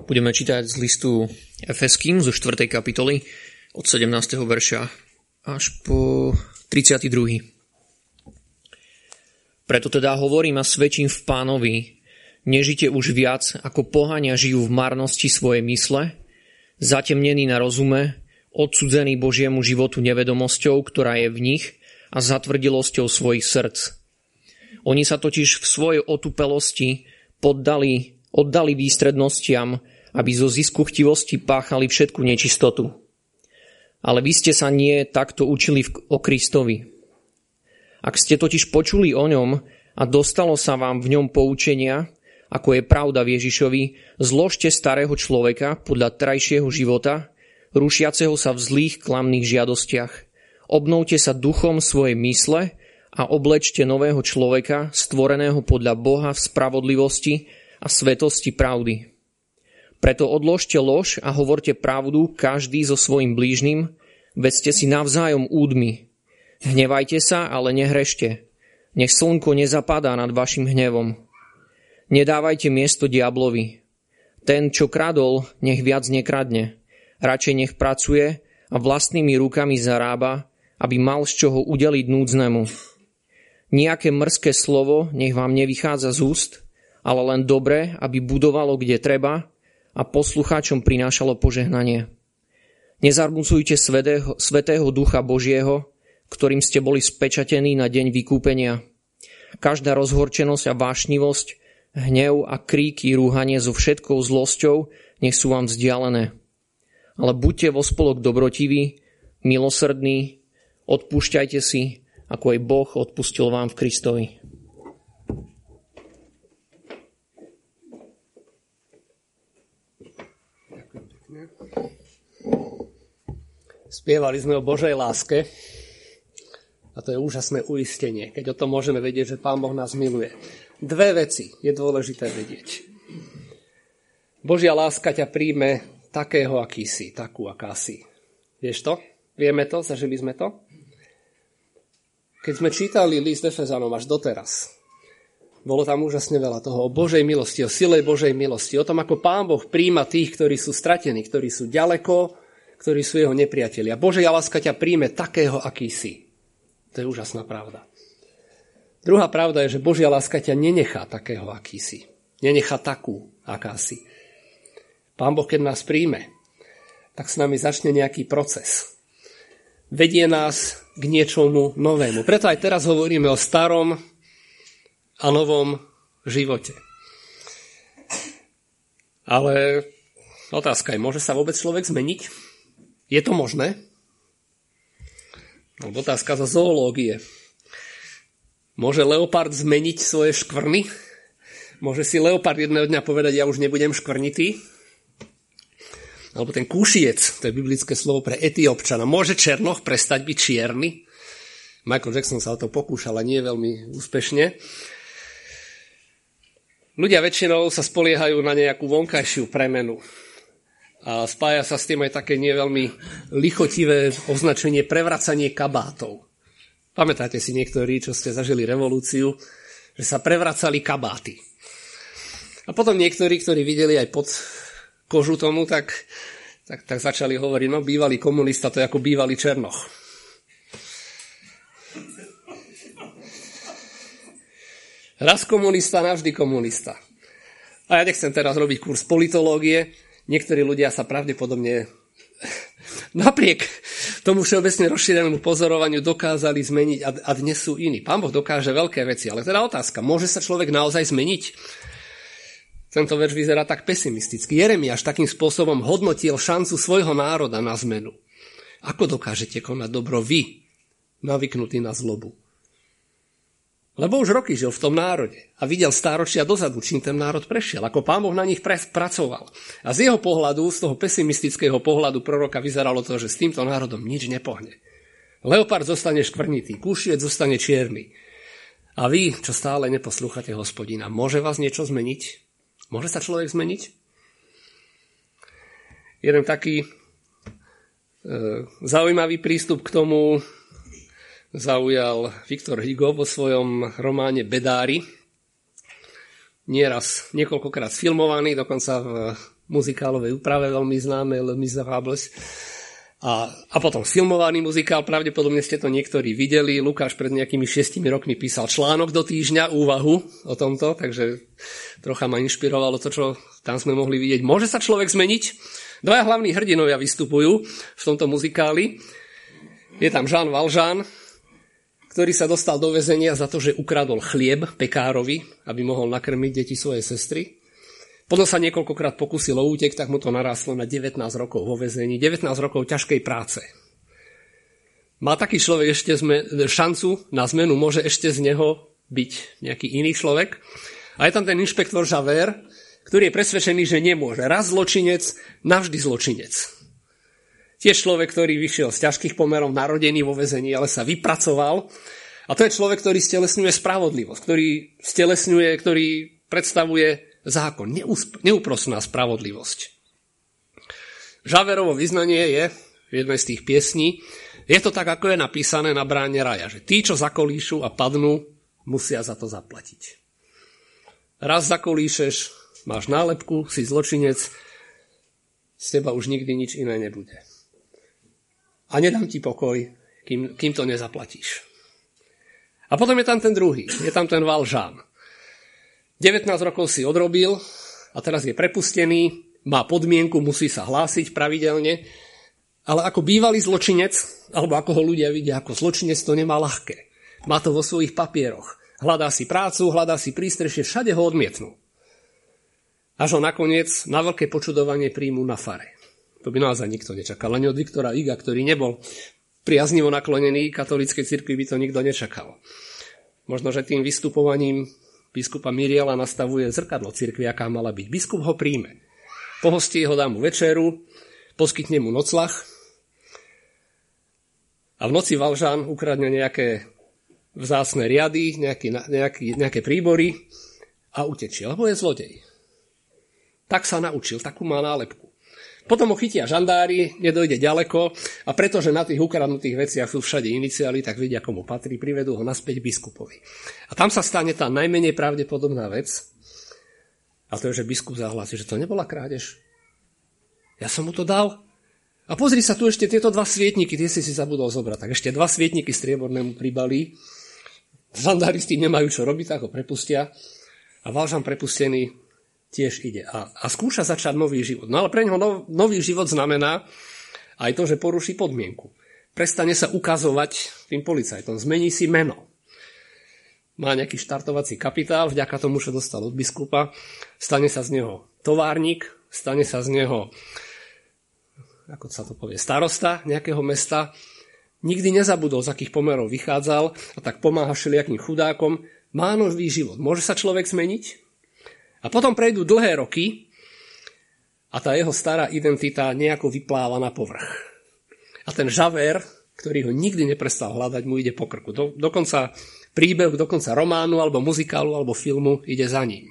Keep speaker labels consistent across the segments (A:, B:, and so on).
A: Budeme čítať z listu Efeským zo 4. kapitoly od 17. verša až po 32. Preto teda hovorím a svedčím v Pánovi, nežite už viac, ako pohania žijú v marnosti svojej mysle, zatemnení na rozume, odcudzení Božiemu životu nevedomosťou, ktorá je v nich, a zatvrdilosťou svojich srdc. Oni sa totiž v svojej otupelosti oddali výstrednostiam, aby zo zisku chtivosti páchali všetku nečistotu. Ale vy ste sa nie takto učili o Kristovi. Ak ste totiž počuli o ňom a dostalo sa vám v ňom poučenia, ako je pravda v Ježišovi, zložte starého človeka podľa trajšieho života, rušiaceho sa v zlých klamných žiadostiach. Obnovte sa duchom svojej mysle a oblečte nového človeka, stvoreného podľa Boha v spravodlivosti a svetosti pravdy. Preto odložte lož a hovorte pravdu každý so svojím blížnym, vedzte si navzájom údmi. Hnevajte sa, ale nehrešte. Nech slnko nezapadá nad vašim hnevom. Nedávajte miesto diablovi. Ten, čo kradol, nech viac nekradne. Radšej nech pracuje a vlastnými rukami zarába, aby mal z čoho udeliť núdznemu. Nijaké mrzké slovo nech vám nevychádza z úst, ale len dobré, aby budovalo kde treba a poslucháčom prinášalo požehnanie. Nezarmucujte svätého Ducha Božieho, ktorým ste boli spečatení na deň vykúpenia. Každá rozhorčenosť a vášnivosť, hnev a kríky, rúhanie so všetkou zlosťou nech sú vám vzdialené. Ale buďte vo spolok dobrotiví, milosrdní, odpúšťajte si, ako aj Boh odpustil vám v Kristovi.
B: Spievali sme o Božej láske a to je úžasné uistenie, keď o tom môžeme vedieť, že Pán Boh nás miluje. Dve veci je dôležité vedieť. Božia láska ťa príjme takého, aký si, takú, aká si. Vieš to? Vieme to? Zažili sme to? Keď sme čítali list Efezanom až doteraz, bolo tam úžasne veľa toho o Božej milosti, o sile Božej milosti, o tom, ako Pán Boh príjma tých, ktorí sú stratení, ktorí sú ďaleko, ktorí sú jeho nepriatelia. Božia láska ťa príjme takého, aký si. To je úžasná pravda. Druhá pravda je, že Božia láska ťa nenechá takého, aký si. Nenechá takú, aká si. Pán Boh, keď nás príjme, tak s nami začne nejaký proces. Vedie nás k niečomu novému. Preto aj teraz hovoríme o starom a novom živote. Ale otázka je, môže sa vôbec človek zmeniť? Je to možné? Otázka zo zoológie. Môže leopard zmeniť svoje škvrny? Môže si leopard jedného dňa povedať, ja už nebudem škvrnitý? Alebo ten kúšiec, to je biblické slovo pre Etiópčana. Môže černoch prestať byť čierny? Michael Jackson sa o to pokúšal, ale nie veľmi úspešne. Ľudia väčšinou sa spoliehajú na nejakú vonkajšiu premenu. A spája sa s tým aj také nie veľmi lichotivé označenie prevracanie kabátov. Pamätáte si niektorí, čo ste zažili revolúciu, že sa prevracali kabáty. A potom niektorí, ktorí videli aj pod kožu tomu, tak začali hovoriť, no bývalý komunista, to je ako bývalý černoch. Raz komunista, navždy komunista. A ja nechcem teraz robiť kurz politológie. Niektorí ľudia sa pravdepodobne napriek tomu všeobecne rozšírenému pozorovaniu dokázali zmeniť a dnes sú iní. Pán Boh dokáže veľké veci, ale teda otázka, môže sa človek naozaj zmeniť? Tento verš vyzerá tak pesimisticky. Jeremiáš takým spôsobom hodnotil šancu svojho národa na zmenu. Ako dokážete konať dobro vy, navyknutí na zlobu? Lebo už roky žil v tom národe a videl stáročia dozadu, čím ten národ prešiel, ako Pán Boh na nich pracoval. A z jeho pohľadu, z toho pesimistického pohľadu proroka vyzeralo to, že s týmto národom nič nepohne. Leopard zostane škvrnitý, kúšiec zostane čierny. A vy, čo stále neposlúchate Hospodina, môže vás niečo zmeniť? Môže sa človek zmeniť? Jeden taký zaujímavý prístup k tomu zaujal Viktor Hugo vo svojom románe Bedári. Nieraz, niekoľkokrát filmovaný, dokonca v muzikálovej úprave, veľmi známe Les Misérables. A potom filmovaný muzikál, pravdepodobne ste to niektorí videli. Lukáš pred nejakými 6 rokmi písal článok do týždňa, úvahu o tomto, takže trocha ma inšpirovalo to, čo tam sme mohli vidieť. Môže sa človek zmeniť? Dvaja hlavní hrdinovia vystupujú v tomto muzikáli. Je tam Jean Valjean, ktorý sa dostal do väzenia za to, že ukradol chlieb pekárovi, aby mohol nakrmiť deti svojej sestry. Potom sa niekoľkokrát pokusil o útek, tak mu to narástlo na 19 rokov vo väzení. 19 rokov ťažkej práce. Má taký človek ešte šancu na zmenu, môže ešte z neho byť nejaký iný človek. A je tam ten inšpektor Javert, ktorý je presvedčený, že nemôže. Raz zločinec, navždy zločinec. Tiež človek, ktorý vyšiel z ťažkých pomerov, narodený vo väzení, ale sa vypracoval. A to je človek, ktorý stelesňuje spravodlivosť, ktorý predstavuje zákon, neúprosná spravodlivosť. Javertovo vyznanie je v jednej z tých piesní, je to tak, ako je napísané na bráne raja, že tí, čo zakolíšu a padnú, musia za to zaplatiť. Raz zakolíšeš, máš nálepku, si zločinec, z teba už nikdy nič iné nebude. A nedám ti pokoj, kým to nezaplatíš. A potom je tam ten druhý, je tam ten Valjean. 19 rokov si odrobil a teraz je prepustený, má podmienku, musí sa hlásiť pravidelne, ale ako bývalý zločinec, alebo ako ho ľudia vidia ako zločinec, to nemá ľahké. Má to vo svojich papieroch. Hľadá si prácu, hľadá si prístrešie, všade ho odmietnú. Až ho nakoniec na veľké počudovanie príjmu na fare. To by naozaj nikto nečakal. Ani od Viktora Huga, ktorý nebol priaznivo naklonený katolíckej cirkvi, by to nikto nečakal. Možno, že tým vystupovaním biskupa Myriela nastavuje zrkadlo cirkvi, aká mala byť. Biskup ho príjme. Pohostí ho, dá mu večeru, poskytne mu nocľah a v noci Valjean ukradne nejaké vzácne riady, nejaké príbory a utečie, lebo je zlodej. Tak sa naučil, takú má nálepku. Potom ho chytia žandári, nedojde ďaleko a pretože na tých ukradnutých veciach sú všade iniciály, tak vedia, komu patrí, privedú ho naspäť biskupovi. A tam sa stane tá najmenej pravdepodobná vec, a to je, že biskup zahlási, že to nebola krádež. Ja som mu to dal. A pozri sa, tu ešte tieto 2 svietniky, tie si zabudol zobrať. Tak ešte 2 svietniky striebornému pribalí. Žandári s tým nemajú čo robiť, tak ho prepustia. A Valjean prepustený tiež ide a skúša začať nový život. No ale pre neho nový život znamená aj to, že poruší podmienku. Prestane sa ukazovať tým policajtom, zmení si meno. Má nejaký štartovací kapitál, vďaka tomu, čo dostal od biskupa, stane sa z neho továrnik, stane sa z neho, ako sa to povie, starosta nejakého mesta. Nikdy nezabudol, z akých pomerov vychádzal a tak pomáha všelijakým chudákom. Má nový život. Môže sa človek zmeniť? A potom prejdú dlhé roky a tá jeho stará identita nejako vypláva na povrch. A ten Javert, ktorý ho nikdy neprestal hľadať, mu ide po krku. Dokonca príbeh, dokonca románu, alebo muzikálu, alebo filmu ide za ním.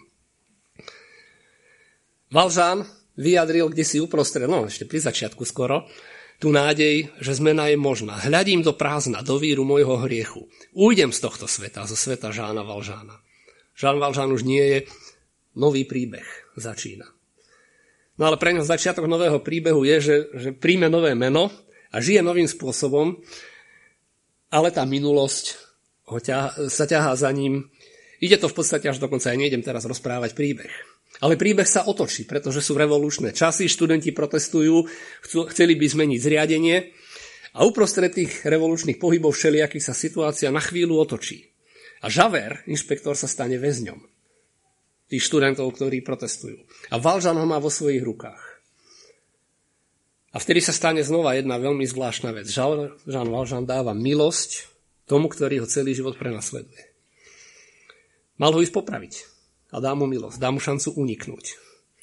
B: Valjean vyjadril kdesi uprostred, ešte pri začiatku skoro, tú nádej, že zmena je možná. Hľadím do prázdna, do víru môjho hriechu. Ujdem z tohto sveta, zo sveta Jeana Valjeana. Jean Valjean už nie je, nový príbeh začína. No ale pre ňo začiatok nového príbehu je, že príjme nové meno a žije novým spôsobom, ale tá minulosť sa ťahá za ním. Ide to v podstate až dokonca, ja nejdem teraz rozprávať príbeh. Ale príbeh sa otočí, pretože sú revolučné časy, študenti protestujú, chceli by zmeniť zriadenie a uprostred tých revolučných pohybov všelijakých sa situácia na chvíľu otočí. A Javert, inšpektor, sa stane väzňom tých študentov, ktorí protestujú. A Valjean ho má vo svojich rukách. A vtedy sa stane znova jedna veľmi zvláštna vec. Jean Valjean dáva milosť tomu, ktorý ho celý život prenasleduje. Mal ho ísť popraviť a dá mu milosť, dá mu šancu uniknúť.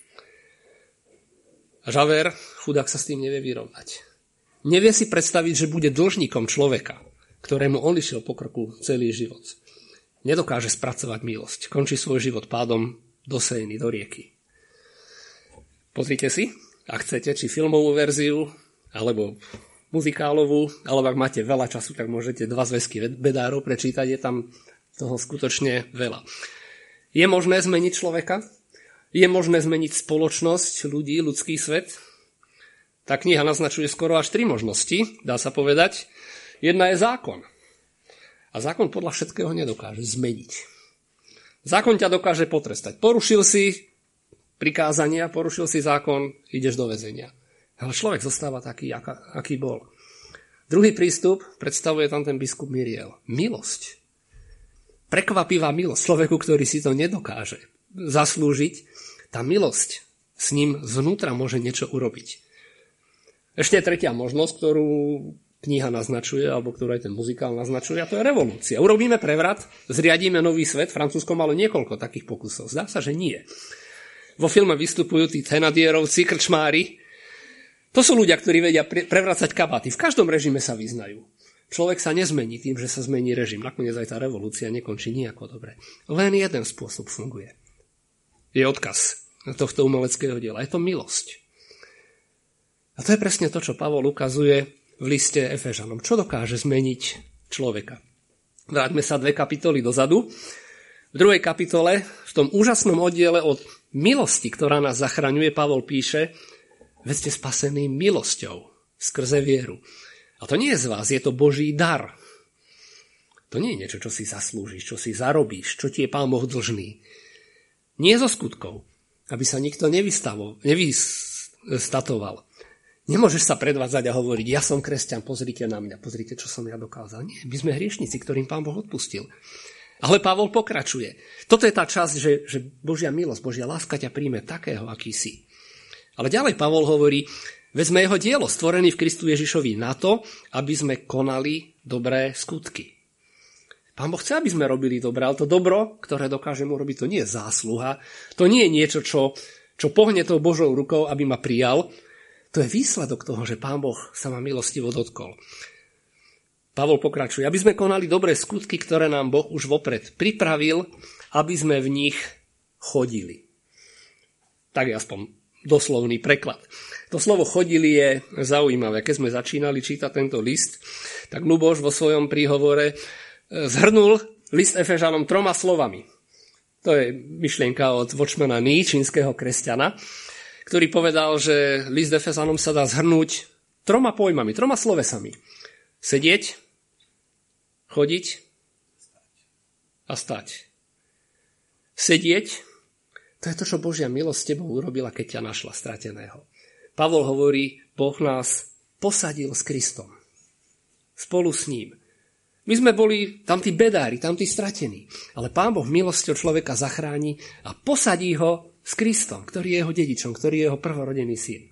B: A Javert, chudák, sa s tým nevie vyrovnať. Nevie si predstaviť, že bude dlžníkom človeka, ktorému on išiel po krku celý život. Nedokáže spracovať milosť. Končí svoj život pádom do Sejny, do rieky. Pozrite si, ak chcete, či filmovú verziu, alebo muzikálovú, alebo ak máte veľa času, tak môžete 2 zväzky bedárov prečítať, je tam toho skutočne veľa. Je možné zmeniť človeka? Je možné zmeniť spoločnosť ľudí, ľudský svet? Tá kniha naznačuje skoro až 3 možnosti, dá sa povedať. Jedna je zákon. A zákon podľa všetkého nedokáže zmeniť. Zákon ťa dokáže potrestať. Porušil si prikázania, porušil si zákon, ideš do väzenia. Ale človek zostáva taký, aký bol. Druhý prístup predstavuje tam ten biskup Myriel. Milosť. Prekvapivá milosť človeku, ktorý si to nedokáže zaslúžiť. Tá milosť s ním zvnútra môže niečo urobiť. Ešte tretia možnosť, ktorú kniha naznačuje, alebo ktorú aj ten muzikál naznačuje, a to je revolúcia. Urobíme prevrat, zriadíme nový svet. Francúzsko malo niekoľko takých pokusov. Zdá sa, že nie. Vo filme vystupujú tí Thénardierovci, krčmári. To sú ľudia, ktorí vedia prevracať kabáty. V každom režime sa vyznajú. Človek sa nezmení tým, že sa zmení režim. Nakoniec aj tá revolúcia nekončí nejako dobre. Len jeden spôsob funguje. Je odkaz tohto umeleckého diela. Je to milosť. A to je presne to, čo Pavol ukazuje v liste Efežanom. Čo dokáže zmeniť človeka? Vráťme sa 2 kapitoly dozadu. V 2. kapitole, v tom úžasnom oddiele od milosti, ktorá nás zachraňuje, Pavol píše: veď ste spasení milosťou skrze vieru. A to nie je z vás, je to Boží dar. To nie je niečo, čo si zaslúžiš, čo si zarobíš, čo ti je Pán Boh dlžný. Nie zo skutkov, aby sa nikto nevystatoval. Nemôžeš sa predvádzať a hovoriť: ja som kresťan, pozrite na mňa, pozrite, čo som ja dokázal. Nie, my sme hriešnici, ktorým Pán Boh odpustil. Ale Pavol pokračuje. Toto je tá časť, že Božia milosť, Božia láska ťa príjme takého, aký si. Ale ďalej Pavol hovorí: veď sme jeho dielo, stvorený v Kristu Ježišovi na to, aby sme konali dobré skutky. Pán Boh chce, aby sme robili dobré, ale to dobro, ktoré dokážeme urobiť, to nie je zásluha, to nie je niečo, čo pohne tou Božou rukou, aby ma prijal. To je výsledok toho, že Pán Boh sa ma milostivo dotkol. Pavol pokračuje: aby sme konali dobré skutky, ktoré nám Boh už vopred pripravil, aby sme v nich chodili. Tak je aspoň doslovný preklad. To slovo chodili je zaujímavé. Keď sme začínali čítať tento list, tak Ľuboš vo svojom príhovore zhrnul list Efežanom 3 slovami. To je myšlienka od Watchmana Nee, čínskeho kresťana, ktorý povedal, že list Efežanom sa dá zhrnúť 3 pojmami, 3 slovesami. Sedieť, chodiť a stať. Sedieť, to je to, čo Božia milosť s tebou urobila, keď ťa našla strateného. Pavol hovorí: Boh nás posadil s Kristom. Spolu s ním. My sme boli tam tí bedári, tam tí stratení. Ale Pán Boh milosťou človeka zachráni a posadí ho s Kristom, ktorý je jeho dedičom, ktorý je jeho prvorodený syn.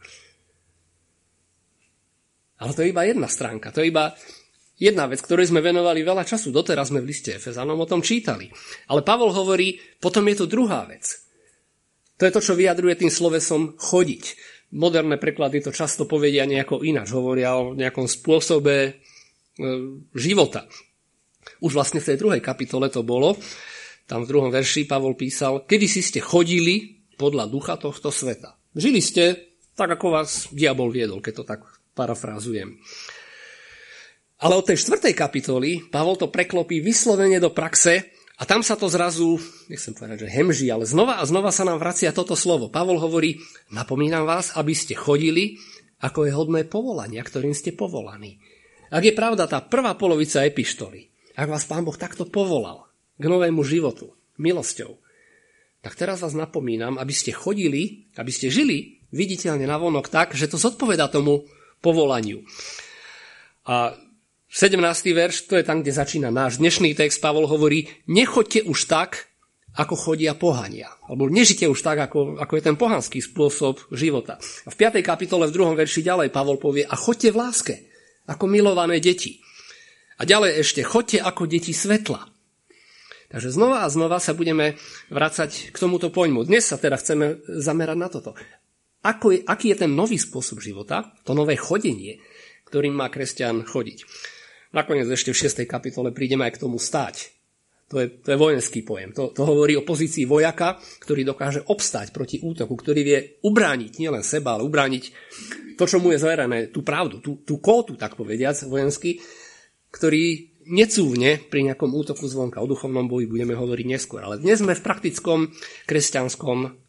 B: Ale to je iba jedna stránka, to je iba jedna vec, ktorej sme venovali veľa času. Doteraz sme v liste Efezanom o tom čítali. Ale Pavol hovorí, potom je to druhá vec. To je to, čo vyjadruje tým slovesom chodiť. Moderné preklady to často povedia nejako ináč, hovoria o nejakom spôsobe života. Už vlastne v tej 2. kapitole to bolo. Tam v 2. verši Pavol písal: kedysi ste chodili podľa ducha tohto sveta. Žili ste tak, ako vás diabol viedol, keď to tak parafrázujem. Ale od tej 4. kapitoly Pavol to preklopí vyslovene do praxe a tam sa to zrazu, nechcem povedať, že hemží, ale znova a znova sa nám vracia toto slovo. Pavol hovorí: napomínam vás, aby ste chodili, ako je hodné povolania, ktorým ste povolaní. Ak je pravda tá prvá polovica epištoly, ak vás Pán Boh takto povolal k novému životu, milosťou, tak teraz vás napomínam, aby ste chodili, aby ste žili viditeľne navonok tak, že to zodpovedá tomu povolaniu. A 17. verš, to je tam, kde začína náš dnešný text. Pavol hovorí: nechoďte už tak, ako chodia pohania. Alebo nežite už tak, ako je ten pohanský spôsob života. A v 5. kapitole v 2. verši ďalej Pavol povie: a choďte v láske, ako milované deti. A ďalej ešte: choďte ako deti svetla. Takže znova a znova sa budeme vracať k tomuto pojmu. Dnes sa teda chceme zamerať na toto. Aký je ten nový spôsob života, to nové chodenie, ktorým má kresťan chodiť. Nakoniec ešte v 6. kapitole prídeme aj k tomu stáť. To je vojenský pojem. To hovorí o pozícii vojaka, ktorý dokáže obstáť proti útoku, ktorý vie ubrániť nielen seba, ale ubrániť to, čo mu je zverené, tú pravdu, tú kótu, tak povediac, vojenský, ktorý necúvne pri nejakom útoku zvonka. O duchovnom boji budeme hovoriť neskôr. Ale dnes sme v praktickom kresťanskom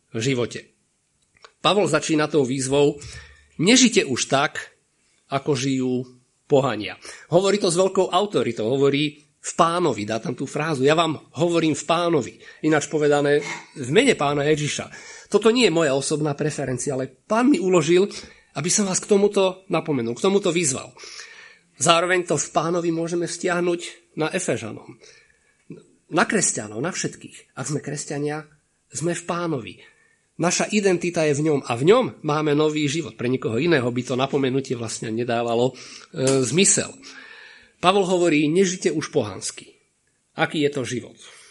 B: v živote. Pavol začína tou výzvou: nežite už tak, ako žijú pohania. Hovorí to s veľkou autoritou, hovorí v Pánovi, dá tam tú frázu: ja vám hovorím v Pánovi. Ináč povedané, v mene Pána Ježiša. Toto nie je moja osobná preferencia, ale Pán mi uložil, aby som vás k tomuto napomenul, k tomuto vyzval. Zároveň to v Pánovi môžeme vzťahnuť na Efežanom, na kresťanov, na všetkých. Ak sme kresťania, sme v Pánovi. Naša identita je v ňom a v ňom máme nový život. Pre nikoho iného by to napomenutie vlastne nedávalo zmysel. Pavol hovorí: nežite už pohansky. Aký je to život?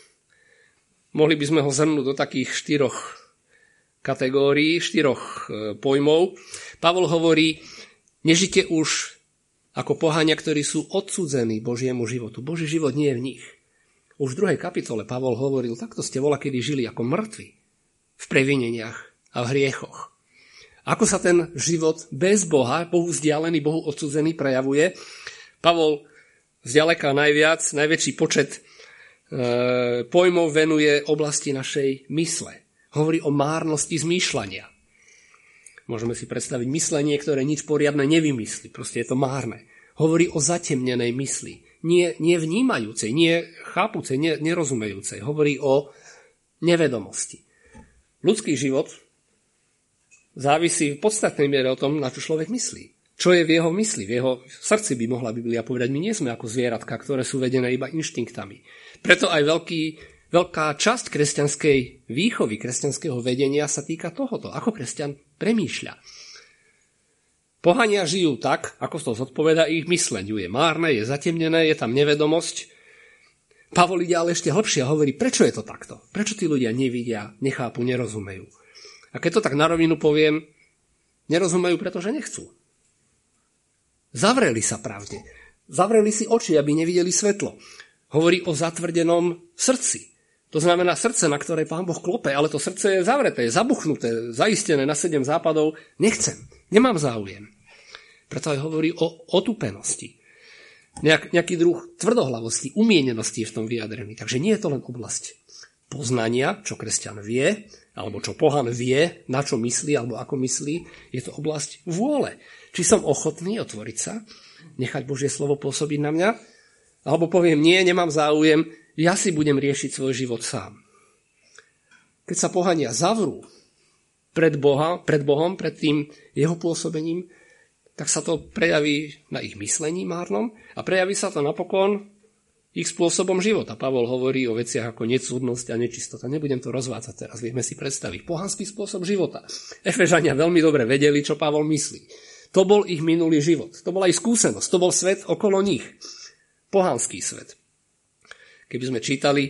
B: Mohli by sme ho zhrnúť do takých 4 kategórií, 4 pojmov. Pavol hovorí: nežite už ako pohania, ktorí sú odcudzení Božiemu životu. Boží život nie je v nich. Už v 2. kapitole Pavol hovoril: takto ste voľakedy žili ako mŕtvi v previneniach a v hriechoch. Ako sa ten život bez Boha, Bohu vzdialený, Bohu odsudzený prejavuje? Pavol zďaleka najväčší počet pojmov venuje oblasti našej mysle. Hovorí o márnosti zmýšľania. Môžeme si predstaviť myslenie, ktoré nič poriadne nevymyslí. Proste je to márne. Hovorí o zatemnenej mysli. Nie vnímajúcej, nie chápucej, nerozumejúcej. Hovorí o nevedomosti. Ľudský život závisí v podstatnej miere o tom, na čo človek myslí. Čo je v jeho mysli, v jeho srdci, by mohla Biblia povedať. My nie sme ako zvieratka, ktoré sú vedené iba inštinktami. Preto aj veľká časť kresťanskej výchovy, kresťanského vedenia sa týka tohoto. Ako kresťan premýšľa. Pohania žijú tak, ako to zodpovedá ich mysleniu. Je márne, je zatemnené, je tam nevedomosť. Pavol ide ale ešte hlbšie a hovorí: prečo je to takto? Prečo tí ľudia nevidia, nechápu, nerozumejú? A keď to tak na rovinu poviem, nerozumejú, pretože nechcú. Zavreli sa pravde. Zavreli si oči, aby nevideli svetlo. Hovorí o zatvrdenom srdci. To znamená srdce, na ktoré Pán Boh klope, ale to srdce je zavreté, je zabuchnuté, zaistené na 7 západov. Nechcem, nemám záujem. Preto aj hovorí o otúpenosti. Nejaký druh tvrdohlavosti, umienenosti je v tom vyjadrený. Takže nie je to len oblasť poznania, čo kresťan vie, alebo čo pohan vie, na čo myslí, alebo ako myslí. Je to oblasť vôle. Či som ochotný otvoriť sa, nechať Božie slovo pôsobiť na mňa, alebo poviem: nie, nemám záujem, ja si budem riešiť svoj život sám. Keď sa pohania zavrú pred Bohom, pred tým jeho pôsobením, tak sa to prejaví na ich myslení márnom a prejaví sa to napokon ich spôsobom života. Pavol hovorí o veciach ako necudnosť a nečistota. Nebudem to rozvádzať teraz, vieme si predstaviť. Pohanský spôsob života. Efežania veľmi dobre vedeli, čo Pavol myslí. To bol ich minulý život. To bola ich skúsenosť. To bol svet okolo nich. Pohanský svet. Keby sme čítali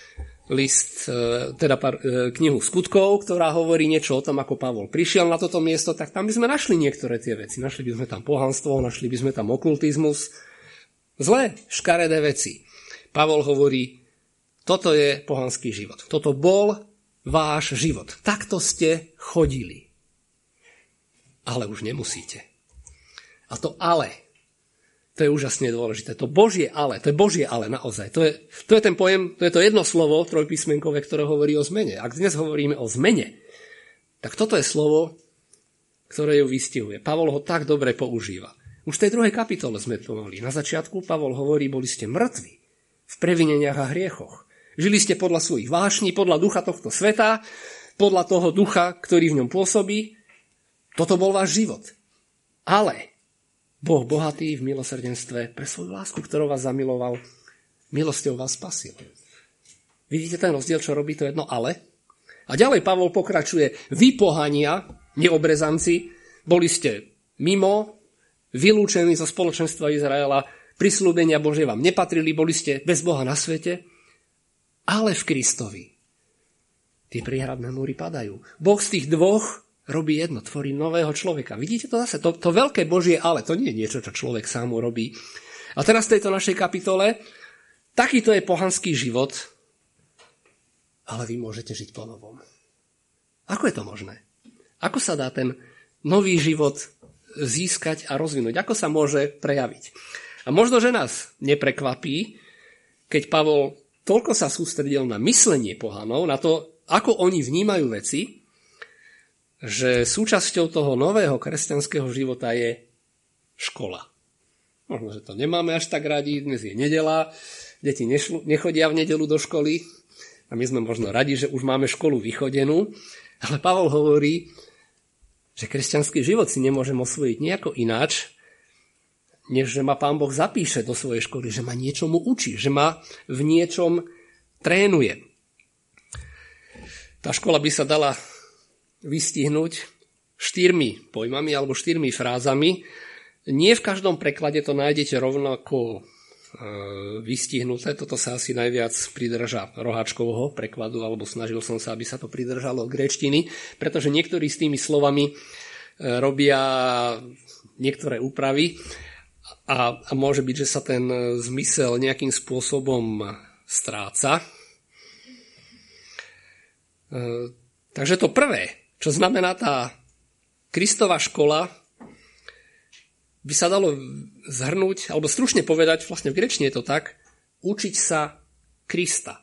B: knihu Skutkov, ktorá hovorí niečo o tom, ako Pavol prišiel na toto miesto, tak tam by sme našli niektoré tie veci. Našli by sme tam pohanstvo, našli by sme tam okultizmus. Zlé, škaredé veci. Pavol hovorí: toto je pohanský život. Toto bol váš život. Takto ste chodili. Ale už nemusíte. A to ale, to je úžasne dôležité. To Božie ale, to je Božie ale naozaj. To je ten pojem, to je to jedno slovo trojpísmenkové, ktoré hovorí o zmene. Ak dnes hovoríme o zmene, tak toto je slovo, ktoré ju vystihuje. Pavol ho tak dobre používa. Už v tej 2. kapitole sme to mali. Na začiatku Pavol hovorí: boli ste mŕtvi v previneniach a hriechoch. Žili ste podľa svojich vášní, podľa ducha tohto sveta, podľa toho ducha, ktorý v ňom pôsobí. Toto bol váš život. Ale Boh bohatý v milosrdenstve pre svoju lásku, ktorou vás zamiloval, milosťou vás spasil. Vidíte ten rozdiel, čo robí to jedno ale? A ďalej Pavol pokračuje: vy pohania, neobrezanci, boli ste mimo, vylúčení zo spoločenstva Izraela, prisľúbenia Božie vám nepatrili, boli ste bez Boha na svete, ale v Kristovi tie priehradné múry padajú. Boh z tých dvoch robí jedno, tvorí nového človeka. Vidíte to zase? To veľké Božie ale, to nie je niečo, čo človek sám urobí. A teraz v tejto našej kapitole, takýto je pohanský život, ale vy môžete žiť po novom. Ako je to možné? Ako sa dá ten nový život získať a rozvinúť? Ako sa môže prejaviť? A možno, že nás neprekvapí, keď Pavol toľko sa sústredil na myslenie pohanov, na to, ako oni vnímajú veci, že súčasťou toho nového kresťanského života je škola. Možno, že to nemáme až tak radi, dnes je nedeľa, deti nechodia v nedeľu do školy a my sme možno radi, že už máme školu vychodenú, ale Pavol hovorí, že kresťanský život si nemôžem osvojiť nejako ináč, než že ma Pán Boh zapíše do svojej školy, že ma niečomu učí, že ma v niečom trénuje. Tá škola by sa dala vystihnúť 4 pojmami alebo 4 frázami. Nie v každom preklade to nájdete rovnako vystihnuté. Toto sa asi najviac pridrža Roháčkovho prekladu, alebo snažil som sa, aby sa to pridržalo gréčtiny, pretože niektorí s tými slovami robia niektoré úpravy a môže byť, že sa ten zmysel nejakým spôsobom stráca. Takže to prvé, čo znamená tá Kristova škola, by sa dalo zhrnúť, alebo stručne povedať, vlastne v gréčtine je to tak, učiť sa Krista.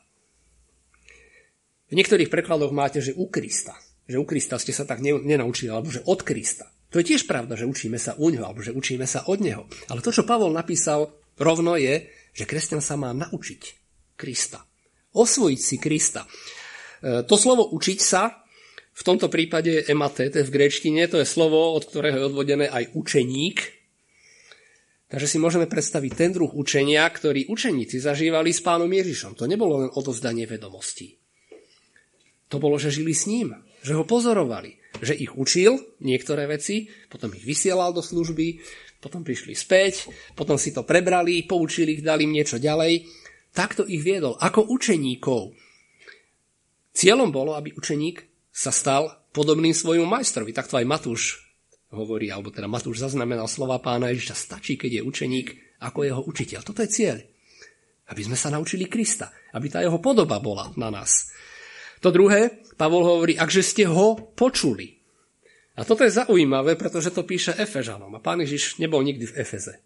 B: V niektorých prekladoch máte, že u Krista. Že u Krista ste sa tak nenaučili, alebo že od Krista. To je tiež pravda, že učíme sa u ňoho, alebo že učíme sa od neho. Ale to, čo Pavol napísal rovno je, že kresťan sa má naučiť Krista. Osvojiť si Krista. To slovo učiť sa, v tomto prípade ematete v gréčtine, to je slovo, od ktorého je odvodené aj učeník. Takže si môžeme predstaviť ten druh učenia, ktorý učeníci zažívali s Pánom Ježišom. To nebolo len odovzdanie vedomostí. To bolo, že žili s ním, že ho pozorovali, že ich učil niektoré veci, potom ich vysielal do služby, potom prišli späť, potom si to prebrali, poučili ich, dali im niečo ďalej. Takto ich viedol ako učeníkov. Cieľom bolo, aby učeník sa stal podobným svojmu majstrovi. Takto aj Matúš hovorí, alebo teda Matúš zaznamenal slova Pána Ježiša, stačí, keď je učeník ako jeho učiteľ. Toto je cieľ. Aby sme sa naučili Krista, aby tá jeho podoba bola na nás. To druhé, Pavol hovorí, akže ste ho počuli. A toto je zaujímavé, pretože to píše Efežanom. A Pán Ježiš nebol nikdy v Efeze.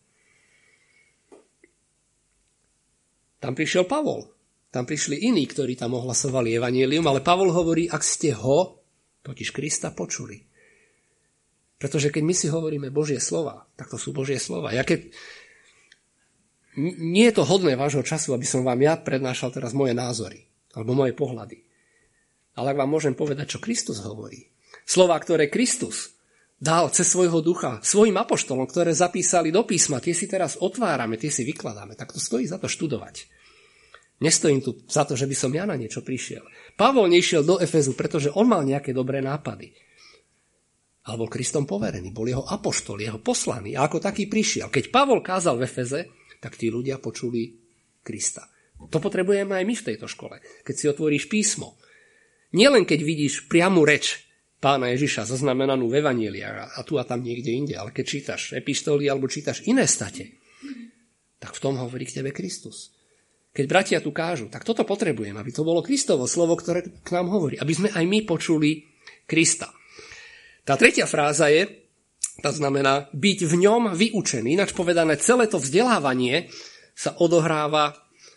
B: Tam prišiel Pavol. Tam prišli iní, ktorí tam ohlasovali evanjelium, ale Pavol hovorí, ak ste ho, totiž Krista, počuli. Pretože keď my si hovoríme Božie slova, tak to sú Božie slova. Nie je to hodné vášho času, aby som vám ja prednášal teraz moje názory, alebo moje pohľady. Ale ak vám môžem povedať, čo Kristus hovorí. Slova, ktoré Kristus dal cez svojho ducha svojim apoštolom, ktoré zapísali do písma, tie si teraz otvárame, tie si vykladáme. Tak to stojí za to študovať. Nestojím tu za to, že by som ja na niečo prišiel. Pavol nešiel do Efezu, pretože on mal nejaké dobré nápady. Ale bol Kristom poverený, bol jeho apoštol, jeho poslaný a ako taký prišiel. Keď Pavol kázal v Efeze, tak tí ľudia počuli Krista. To potrebujeme aj my v tejto škole. Keď si otvoríš písmo, nielen keď vidíš priamu reč Pána Ježiša zaznamenanú v evanjeliách a tu a tam niekde inde, ale keď čítaš epištoly alebo čítaš iné state, tak v tom hovorí k tebe Kristus. Keď bratia tu kážu, tak toto potrebujem, aby to bolo Kristovo slovo, ktoré k nám hovorí, aby sme aj my počuli Krista. Tá tretia fráza je, tá znamená byť v ňom vyučený. Ináč povedané, celé to vzdelávanie sa odohráva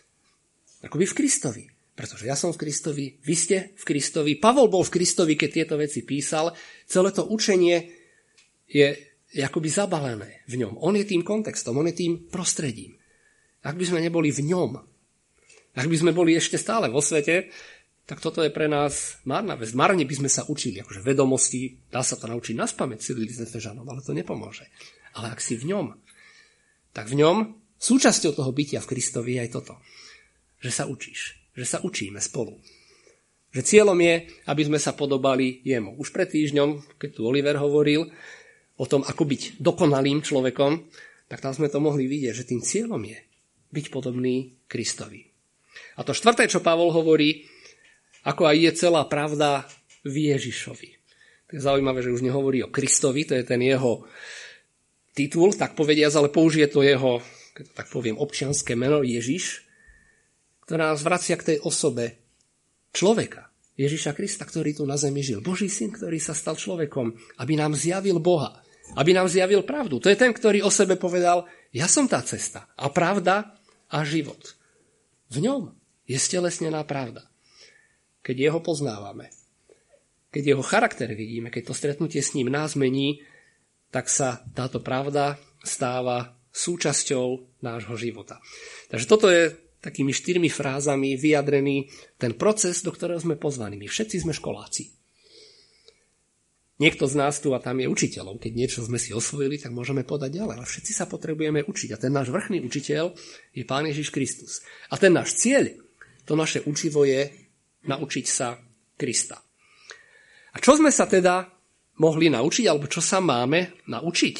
B: akoby v Kristovi. Pretože ja som v Kristovi, vy ste v Kristovi, Pavol bol v Kristovi, keď tieto veci písal. Celé to učenie je akoby zabalené v ňom. On je tým kontextom, on je tým prostredím. Ak by sme neboli v ňom, ak by sme boli ešte stále vo svete, tak toto je pre nás márna vec. Márne by sme sa učili, akože vedomosti, dá sa to naučiť naspamäť si list Efežanom, ale to nepomôže. Ale ak si v ňom, tak v ňom súčasťou toho bytia v Kristovi je aj toto, že sa učíš, že sa učíme spolu. Že cieľom je, aby sme sa podobali jemu. Už pred týždňom, keď tu Oliver hovoril o tom, ako byť dokonalým človekom, tak tam sme to mohli vidieť, že tým cieľom je byť podobný Kristovi. A to štvrté, čo Pavol hovorí, ako aj je celá pravda v Ježišovi. To je zaujímavé, že už nehovorí o Kristovi, to je ten jeho titul, tak povediac, ale použije to jeho, keď to tak poviem, občianske meno Ježiš, ktorá nás vracia k tej osobe človeka, Ježiša Krista, ktorý tu na zemi žil. Boží syn, ktorý sa stal človekom, aby nám zjavil Boha, aby nám zjavil pravdu. To je ten, ktorý o sebe povedal, ja som tá cesta a pravda a život. V ňom je stelesnená pravda. Keď jeho poznávame, keď jeho charakter vidíme, keď to stretnutie s ním nás mení, tak sa táto pravda stáva súčasťou nášho života. Takže toto je takými 4 frázami vyjadrený ten proces, do ktorého sme pozvaní. My všetci sme školáci. Niekto z nás tu a tam je učiteľom. Keď niečo sme si osvojili, tak môžeme podať ďalej. Ale všetci sa potrebujeme učiť. A ten náš vrchný učiteľ je Pán Ježiš Kristus. A ten náš cieľ, to naše učivo je naučiť sa Krista. A čo sme sa teda mohli naučiť, alebo čo sa máme naučiť?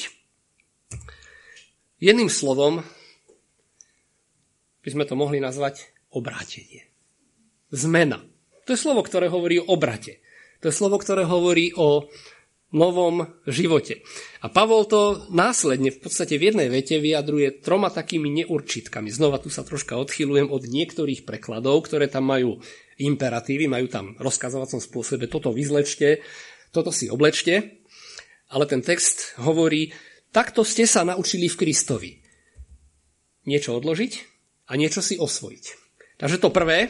B: Jedným slovom by sme to mohli nazvať obrátenie. Zmena. To je slovo, ktoré hovorí o obrate. To je slovo, ktoré hovorí o novom živote. A Pavol to následne v podstate v jednej vete vyjadruje 3 takými neurčitkami. Znova tu sa troška odchyľujem od niektorých prekladov, ktoré tam majú imperatívy, majú tam v rozkazovacom spôsobe toto vyzlečte, toto si oblečte. Ale ten text hovorí, takto ste sa naučili v Kristovi. Niečo odložiť a niečo si osvojiť. Takže to prvé,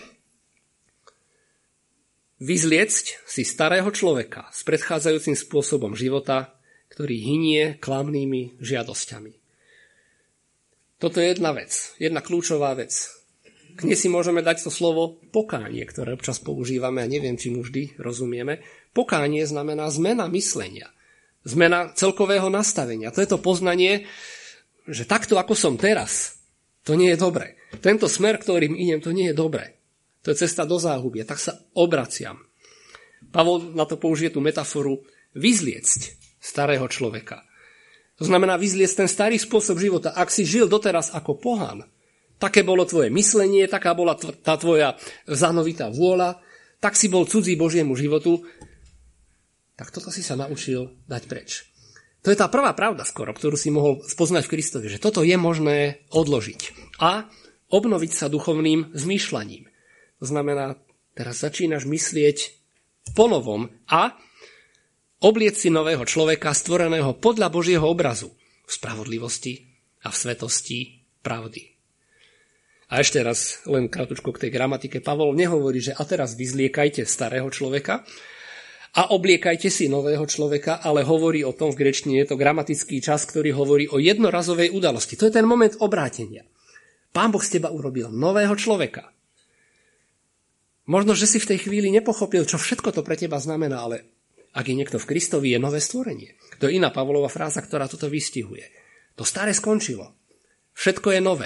B: vyzliecť si starého človeka s predchádzajúcim spôsobom života, ktorý hynie klamnými žiadosťami. Toto je jedna vec, jedna kľúčová vec. K nej si môžeme dať to slovo pokánie, ktoré občas používame a neviem, či mu vždy rozumieme. Pokánie znamená zmena myslenia, zmena celkového nastavenia. To je to poznanie, že takto, ako som teraz, to nie je dobre. Tento smer, ktorým idem, to nie je dobre. To je cesta do záhubia, tak sa obraciam. Pavol na to použije tú metaforu vyzliecť starého človeka. To znamená vyzliecť ten starý spôsob života. Ak si žil doteraz ako pohan, také bolo tvoje myslenie, taká bola tá tvoja zánovitá vôľa, tak si bol cudzí Božiemu životu, tak toto si sa naučil dať preč. To je tá prvá pravda skoro, ktorú si mohol spoznať v Kristovi, že toto je možné odložiť a obnoviť sa duchovným zmýšľaním. To znamená, teraz začínaš myslieť ponovom a obliec si nového človeka, stvoreného podľa Božieho obrazu v spravodlivosti a v svetosti pravdy. A ešte raz, len krátko k tej gramatike. Pavol nehovorí, že a teraz vyzliekajte starého človeka a obliekajte si nového človeka, ale hovorí o tom v gréčtine, je to gramatický čas, ktorý hovorí o jednorazovej udalosti. To je ten moment obrátenia. Pán Boh z teba urobil nového človeka. Možno, že si v tej chvíli nepochopil, čo všetko to pre teba znamená, ale ak je niekto v Kristovi, je nové stvorenie. To je iná Pavlova fráza, ktorá toto vystihuje. To staré skončilo. Všetko je nové.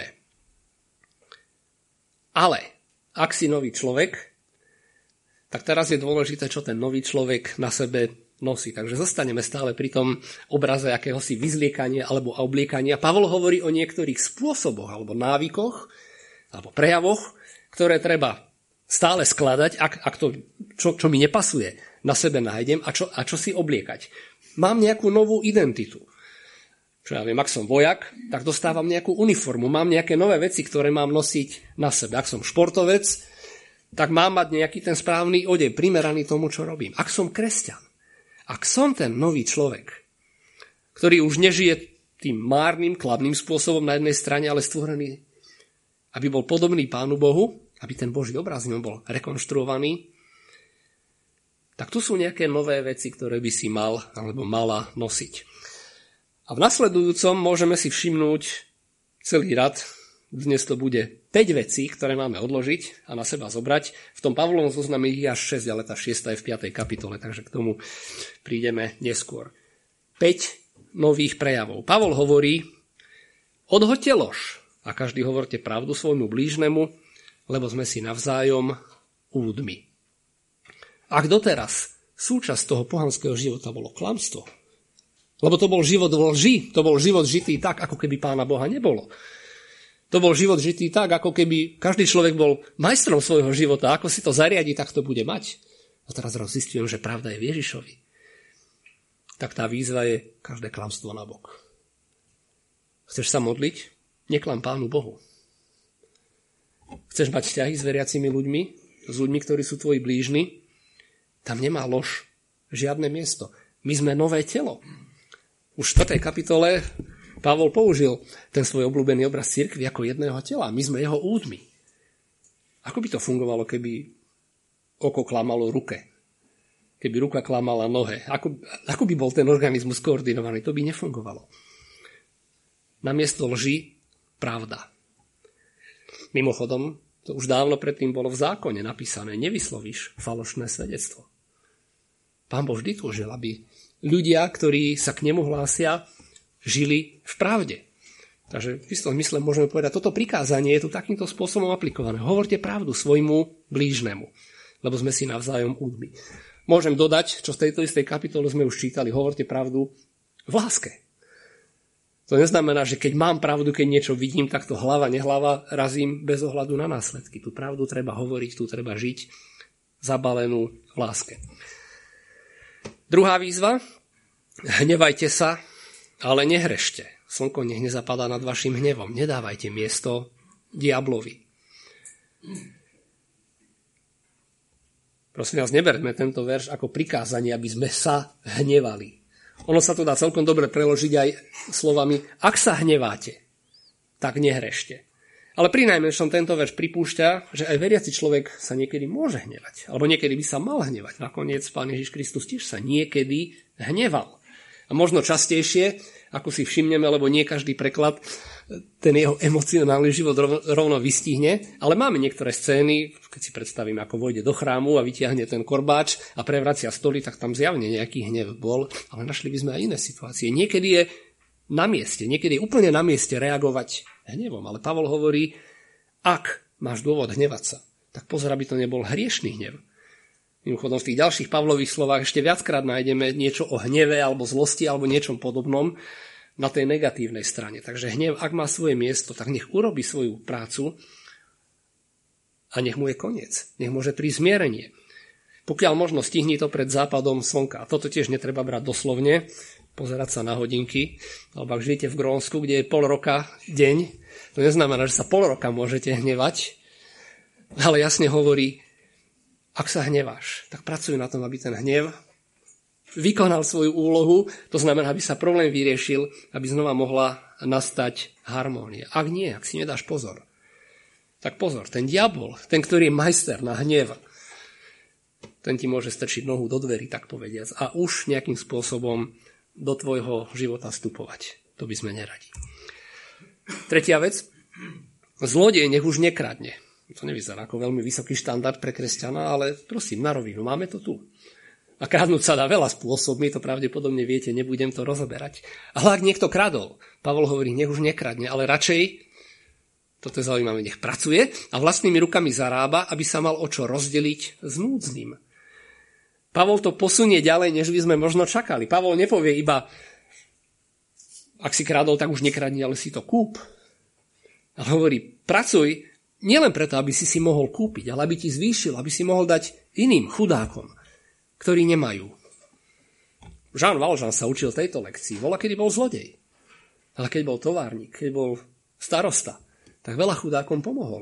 B: Ale ak si nový človek, tak teraz je dôležité, čo ten nový človek na sebe nosí. Takže zostaneme stále pri tom obraze akéhosi vyzliekania alebo obliekania. Pavol hovorí o niektorých spôsoboch alebo návykoch alebo prejavoch, ktoré treba stále skladať, ak to, čo mi nepasuje, na sebe nájdem a čo si obliekať. Mám nejakú novú identitu. Čo ja viem, ak som vojak, tak dostávam nejakú uniformu, mám nejaké nové veci, ktoré mám nosiť na sebe. Ak som športovec, tak mám mať nejaký ten správny odev, primeraný tomu, čo robím. Ak som kresťan, ak som ten nový človek, ktorý už nežije tým márnym, kladným spôsobom na jednej strane, ale stvorený, aby bol podobný Pánu Bohu, aby ten Boží obraz v ňom bol rekonštruovaný, tak tu sú nejaké nové veci, ktoré by si mal alebo mala nosiť. A v nasledujúcom môžeme si všimnúť celý rad, dnes to bude 5 vecí, ktoré máme odložiť a na seba zobrať. V tom Pavlovom zozname ich až 6, ale tá 6 je v 5. kapitole, takže k tomu prídeme neskôr. 5 nových prejavov. Pavol hovorí, odhoďte lož a každý hovorte pravdu svojmu blížnemu, lebo sme si navzájom údmi. Ak doteraz súčasť toho pohanského života bolo klamstvo, lebo to bol život v lži, to bol život žitý tak, ako keby Pána Boha nebolo. To bol život žitý tak, ako keby každý človek bol majstrom svojho života. Ako si to zariadi, tak to bude mať. A teraz zistujem, že pravda je v Ježišovi. Tak tá výzva je každé klamstvo na bok. Chceš sa modliť? Neklam Pánu Bohu. Chceš mať vzťahy s veriacimi ľuďmi, s ľuďmi, ktorí sú tvoji blížni, tam nemá lož žiadne miesto. My sme nové telo. Už v 4. kapitole Pavol použil ten svoj obľúbený obraz cirkvi ako jedného tela. My sme jeho údmi. Ako by to fungovalo, keby oko klamalo ruke? keby ruka klamala nohe. Ako by bol ten organizmus koordinovaný? To by nefungovalo. Namiesto lži pravda. Mimochodom, to už dávno predtým bolo v zákone napísané, nevyslovíš falošné svedectvo. Pán Boh vždy túžil, aby ľudia, ktorí sa k nemu hlásia, žili v pravde. Takže v istom zmysle môžeme povedať, toto prikázanie je tu takýmto spôsobom aplikované. Hovorte pravdu svojmu blížnemu, lebo sme si navzájom údmi. Môžem dodať, čo z tejto istej kapitole sme už čítali, hovorte pravdu v láske. To neznamená, že keď mám pravdu, keď niečo vidím, tak to hlava, nehlava razím bez ohľadu na následky. Tú pravdu treba hovoriť, tu treba žiť zabalenú v láske. Druhá výzva, hnevajte sa, ale nehrešte. Slnko nech nezapadá nad vašim hnevom. Nedávajte miesto diablovi. Prosím vás, neberme tento verš ako prikázanie, aby sme sa hnevali. Ono sa to dá celkom dobre preložiť aj slovami, ak sa hneváte, tak nehrešte. Ale prinajmenšom tento verš pripúšťa, že aj veriaci človek sa niekedy môže hnevať. Alebo niekedy by sa mal hnevať. Nakoniec Pán Ježiš Kristus tiež sa niekedy hneval. A možno častejšie, ako si všimneme, lebo nie každý preklad ten jeho emocionálny život rovno vystihne, ale máme niektoré scény, keď si predstavím, ako vojde do chrámu a vytiahne ten korbáč a prevracia stoly, tak tam zjavne nejaký hnev bol, ale našli by sme aj iné situácie. Niekedy je na mieste, niekedy je úplne na mieste reagovať hnevom, ale Pavol hovorí, ak máš dôvod hnevať sa, tak pozor, aby to nebol hriešný hnev. Mimochodom v tých ďalších Pavlových slovách ešte viackrát nájdeme niečo o hneve alebo zlosti alebo niečom podobnom na tej negatívnej strane. Takže hnev, ak má svoje miesto, tak nech urobí svoju prácu a nech mu je koniec. Nech môže prísť zmierenie. Pokiaľ možno stihni to pred západom slnka. A toto tiež netreba brať doslovne, pozerať sa na hodinky. Alebo ak žijete v Grónsku, kde je pol roka deň, to neznamená, že sa pol roka môžete hnevať, ale jasne hovorí, ak sa hneváš, tak pracuj na tom, aby ten hnev vykonal svoju úlohu, to znamená, aby sa problém vyriešil, aby znova mohla nastať harmónia. Ak nie, ak si nedáš pozor, tak pozor, ten diabol, ten, ktorý je majster na hnev, ten ti môže strčiť nohu do dverí, tak povediac, a už nejakým spôsobom do tvojho života vstupovať. To by sme neradi. Tretia vec, zlodej nech už nekradne. To nevyzerá ako veľmi vysoký štandard pre kresťana, ale prosím, na rovinu, máme to tu. A kradnúť sa dá veľa spôsobmi, to pravdepodobne viete, nebudem to rozoberať. Ale ak niekto kradol, Pavol hovorí, nech už nekradne, ale radšej, toto je zaujímavé, nech pracuje a vlastnými rukami zarába, aby sa mal o čo rozdeliť s núdznym. Pavol to posunie ďalej, než by sme možno čakali. Pavol nepovie iba, ak si kradol, tak už nekradni, ale si to kúp. Ale hovorí, pracuj nielen preto, aby si mohol kúpiť, ale aby ti zvýšil, aby si mohol dať iným chudákom, ktorí nemajú. Jean Valjean sa učil tejto lekcii. Bola, kedy bol zlodej. Ale keď bol továrnik, keď bol starosta, tak veľa chudákom pomohol.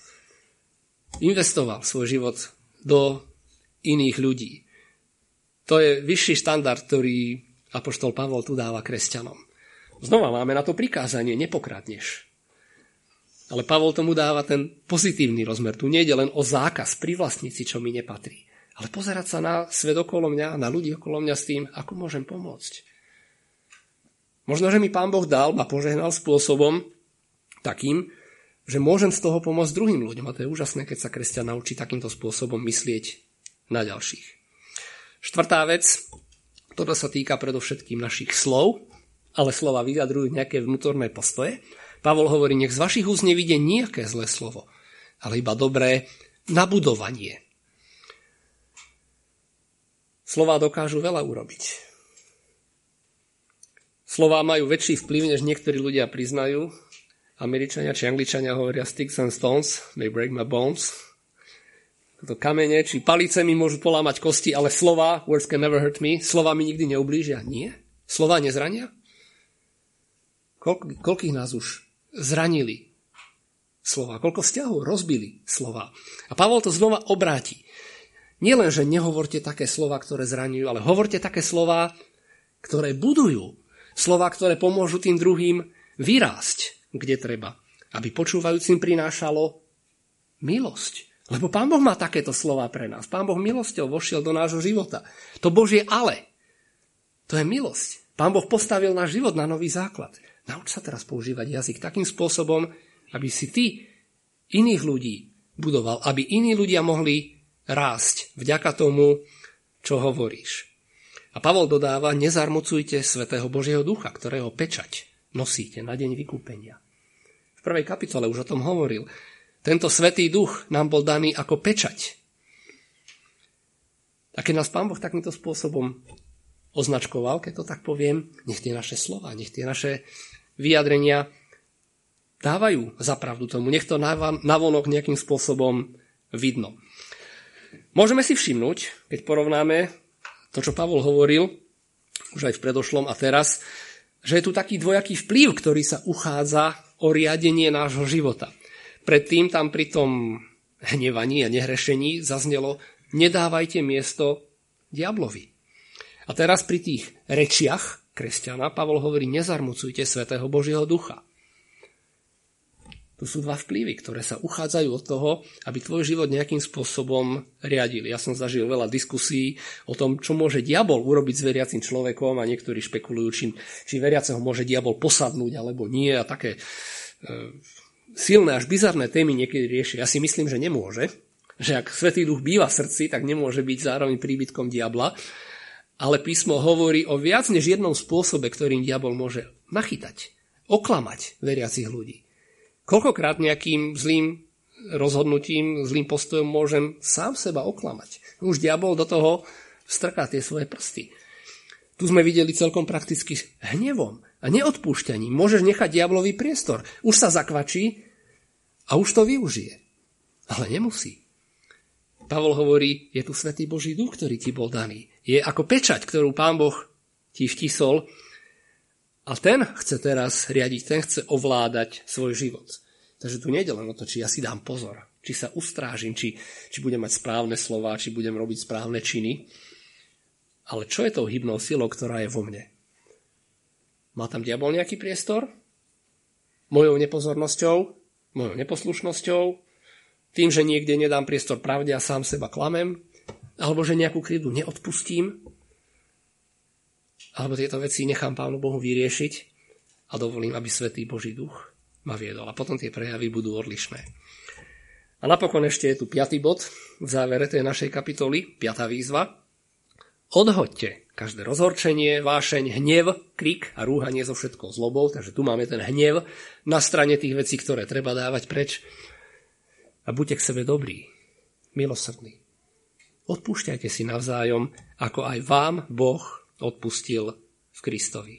B: Investoval svoj život do iných ľudí. To je vyšší štandard, ktorý apoštol Pavol tu dáva kresťanom. Znova máme na to prikázanie, nepokradneš. Ale Pavol tomu dáva ten pozitívny rozmer. Tu nejde len o zákaz privlastniť si, čo mi nepatrí. Ale pozerať sa na svet okolo mňa, na ľudí okolo mňa s tým, ako môžem pomôcť. Možno, že mi Pán Boh dal, ma požehnal spôsobom takým, že môžem z toho pomôcť druhým ľuďom. A to je úžasné, keď sa kresťan naučí takýmto spôsobom myslieť na ďalších. Štvrtá vec, toto sa týka predovšetkým našich slov, ale slova vyjadrujú nejaké vnútorné postoje. Pavol hovorí, nech z vašich úst nevidie nejaké zlé slovo, ale iba dobré nabudovanie. Slová dokážu veľa urobiť. Slová majú väčší vplyv, než niektorí ľudia priznajú. Američania či Angličania hovoria sticks and stones may break my bones. To kamene či palice mi môžu polámať kosti, ale slová, words can never hurt me, slová mi nikdy neublížia. Nie? Slová nezrania? Koľkých nás už zranili slova? Koľko vzťahov rozbili slova? A Pavol to znova obráti. Nie len, že nehovorte také slova, ktoré zraňujú, ale hovorte také slova, ktoré budujú. Slova, ktoré pomôžu tým druhým vyrásť, kde treba. Aby počúvajúcim prinášalo milosť. Lebo Pán Boh má takéto slova pre nás. Pán Boh milosťou vošiel do nášho života. To Božie ale, to je milosť. Pán Boh postavil náš život na nový základ. Nauč sa teraz používať jazyk takým spôsobom, aby si ty iných ľudí budoval, aby iní ľudia mohli rásť vďaka tomu, čo hovoríš. A Pavol dodáva, nezarmucujte svätého Božieho ducha, ktorého pečať nosíte na deň vykúpenia. V 1. kapitole už o tom hovoril. Tento svätý duch nám bol daný ako pečať. A keď nás Pán Boh takýmto spôsobom označkoval, keď to tak poviem, nech tie naše slova, nech tie naše vyjadrenia dávajú zapravdu tomu, nech to navonok nejakým spôsobom vidno. Môžeme si všimnúť, keď porovnáme to, čo Pavol hovoril, už aj v predošlom a teraz, že je tu taký dvojaký vplyv, ktorý sa uchádza o riadenie nášho života. Predtým tam pri tom hnevaní a nehrešení zaznelo, nedávajte miesto diablovi. A teraz pri tých rečiach kresťana Pavol hovorí, nezarmucujte svätého Božieho ducha. Tu sú dva vplyvy, ktoré sa uchádzajú od toho, aby tvoj život nejakým spôsobom riadili. Ja som zažil veľa diskusí o tom, čo môže diabol urobiť s veriacim človekom a niektorí špekulujú, či veriaceho môže diabol posadnúť alebo nie a také silné až bizarné témy niekedy riešia. Ja si myslím, že nemôže, že ak Svätý Duch býva v srdci, tak nemôže byť zároveň príbytkom diabla, ale písmo hovorí o viac než jednom spôsobe, ktorým diabol môže nachytať, oklamať veriacich ľudí. Koľkokrát nejakým zlým rozhodnutím, zlým postojom môžem sám seba oklamať. Už diabol do toho strká tie svoje prsty. Tu sme videli celkom prakticky hnevom a neodpúšťaním. Môžeš nechať diablový priestor. Už sa zakvačí a už to využije. Ale nemusí. Pavol hovorí, je tu Svätý Boží duch, ktorý ti bol daný. Je ako pečať, ktorú Pán Boh ti vtisol. A ten chce teraz riadiť, ten chce ovládať svoj život. Takže tu nejde len o to, či ja si dám pozor, či sa ustrážim, či budem mať správne slová, či budem robiť správne činy. Ale čo je tou hybnou silou, ktorá je vo mne? Má tam diabol nejaký priestor? Mojou nepozornosťou? Mojou neposlušnosťou? Tým, že niekde nedám priestor pravde a sám seba klamem? Alebo že nejakú krivdu neodpustím? Alebo tieto veci nechám Pánu Bohu vyriešiť a dovolím, aby Svätý Boží duch ma viedol. A potom tie prejavy budú odlišné. A napokon ešte je tu 5. bod v závere tej našej kapitoly, 5. výzva. Odhoďte každé rozhorčenie, vášeň, hnev, krik a rúhanie so všetkou zlobou. Takže tu máme ten hnev na strane tých vecí, ktoré treba dávať preč. A buďte k sebe dobrí, milosrdní. Odpúšťajte si navzájom, ako aj vám Boh odpustil v Kristovi.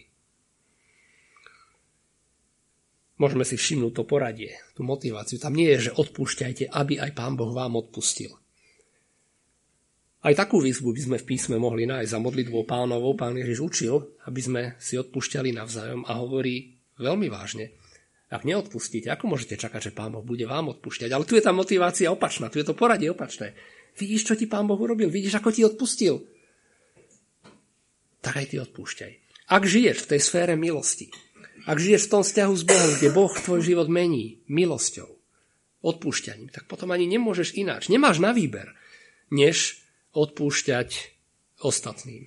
B: Môžeme si všimnúť to poradie, tú motiváciu. Tam nie je, že odpúšťajte, aby aj Pán Boh vám odpustil. Aj takú výzvu by sme v písme mohli nájsť za modlitbou Pánovou. Pán Ježiš učil, aby sme si odpúšťali navzájom a hovorí veľmi vážne. Ak neodpustíte, ako môžete čakať, že Pán Boh bude vám odpúšťať? Ale tu je tá motivácia opačná, tu je to poradie opačné. Vidíš, čo ti Pán Boh urobil? Vidíš, ako ti odpustil? Tak aj ty odpúšťaj. Ak žiješ v tej sfére milosti, ak žiješ v tom vzťahu s Bohom, kde Boh tvoj život mení milosťou, odpúšťaním, tak potom ani nemôžeš ináč. Nemáš na výber, než odpúšťať ostatným.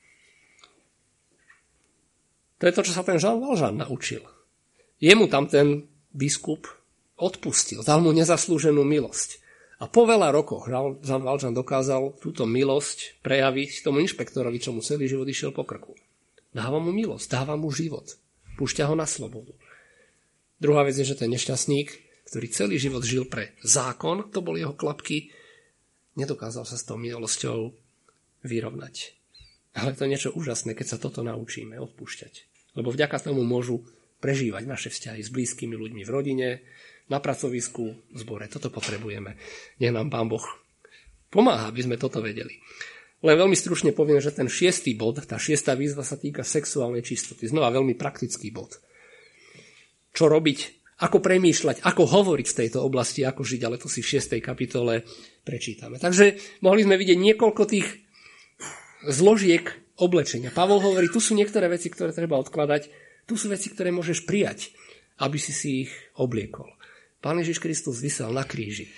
B: To je to, čo sa ten Jean Valjean naučil. Jemu tam ten biskup odpustil, dal mu nezaslúženú milosť. A po veľa rokoch Jean Valjean dokázal túto milosť prejaviť tomu inšpektorovi, čo mu celý život išiel po krku. Dáva mu milosť, dáva mu život. Púšťa ho na slobodu. Druhá vec je, že ten nešťastník, ktorý celý život žil pre zákon, to boli jeho klapky, nedokázal sa s tou milosťou vyrovnať. Ale to je niečo úžasné, keď sa toto naučíme odpúšťať. Lebo vďaka tomu môžu prežívať naše vzťahy s blízkymi ľuďmi v rodine, na pracovisku, v zbore. Toto potrebujeme. Nech nám Pán Boh pomáha, aby sme toto vedeli. Len veľmi stručne poviem, že ten 6. bod, tá 6. výzva sa týka sexuálnej čistoty. Znova veľmi praktický bod. Čo robiť, ako premýšľať, ako hovoriť v tejto oblasti, ako žiť, ale to si v 6. kapitole prečítame. Takže mohli sme vidieť niekoľko tých zložiek oblečenia. Pavol hovorí, tu sú niektoré veci, ktoré treba odkladať, tu sú veci, ktoré môžeš prijať, aby si ich obliekol. Pán Ježiš Kristus visel na kríži.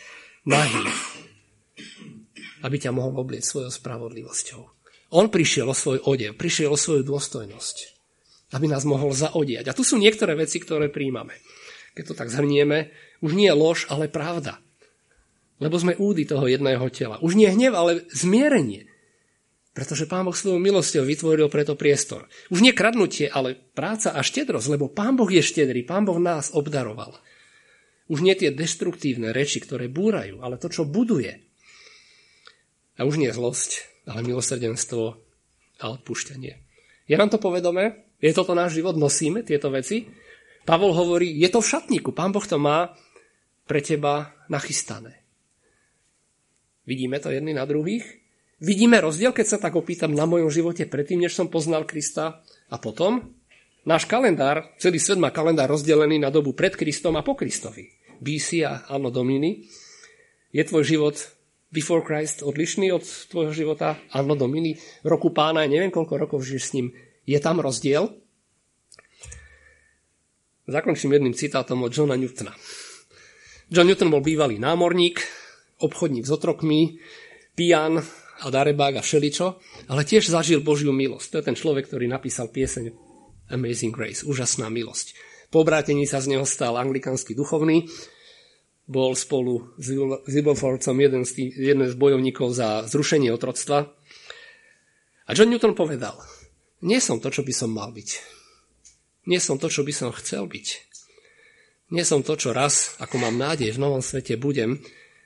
B: nahý, aby ťa mohol oblieť svojou spravodlivosťou. On prišiel o svoj odev, prišiel o svoju dôstojnosť, aby nás mohol zaodiať. A tu sú niektoré veci, ktoré príjmame. Keď to tak zhrnieme, už nie je lož, ale pravda. Lebo sme údy toho jedného tela. Už nie hnev, ale zmierenie. Pretože Pán Boh svojou milosťou vytvoril preto priestor. Už nie kradnutie, ale práca a štedrosť, lebo Pán Boh je štedrý, Pán Boh nás obdaroval. Už nie tie deštruktívne reči, ktoré búrajú, ale to, čo buduje. A už nie zlosť, ale milosrdenstvo a odpúšťanie. Je nám to povedomé? Je toto náš život? Nosíme tieto veci? Pavol hovorí, je to v šatníku. Pán Boh to má pre teba nachystané. Vidíme to jedni na druhých? Vidíme rozdiel, keď sa tak opýtam na mojom živote predtým, než som poznal Krista a potom? Náš kalendár, celý svet má kalendár rozdelený na dobu pred Kristom a po Kristovi. BC a Anno Domini. Je tvoj život before Christ odlišný od tvojho života Anno Domini? V roku Pána, neviem koľko rokov žiješ s ním. Je tam rozdiel? Zakončím jedným citátom od Johna Newtona. John Newton bol bývalý námorník, obchodník s otrokmi, pijan a darebák a všeličo, ale tiež zažil Božiu milosť. To je ten človek, ktorý napísal pieseň Amazing Grace, úžasná milosť. Po obrátení sa z neho stal anglikánsky duchovný, bol spolu s Wilberforcom jeden z bojovníkov za zrušenie otroctva. A John Newton povedal, nie som to, čo by som mal byť. Nie som to, čo by som chcel byť. Nie som to, čo raz, ako mám nádej, v novom svete budem,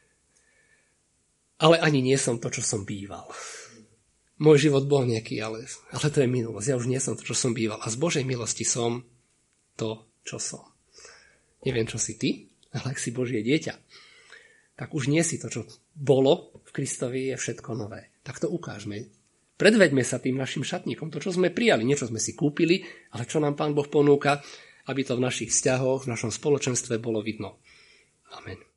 B: ale ani nie som to, čo som býval. Môj život bol nejaký, ale to je minulosť. Ja už nie som to, čo som býval. A z Božej milosti som to, čo som. Neviem, čo si ty, ale ak si Božie dieťa, tak už nie si to, čo bolo v Kristovi, je všetko nové. Tak to ukážme. Predveďme sa tým našim šatníkom. To, čo sme prijali, niečo sme si kúpili, ale čo nám Pán Boh ponúka, aby to v našich vzťahoch, v našom spoločenstve bolo vidno. Amen.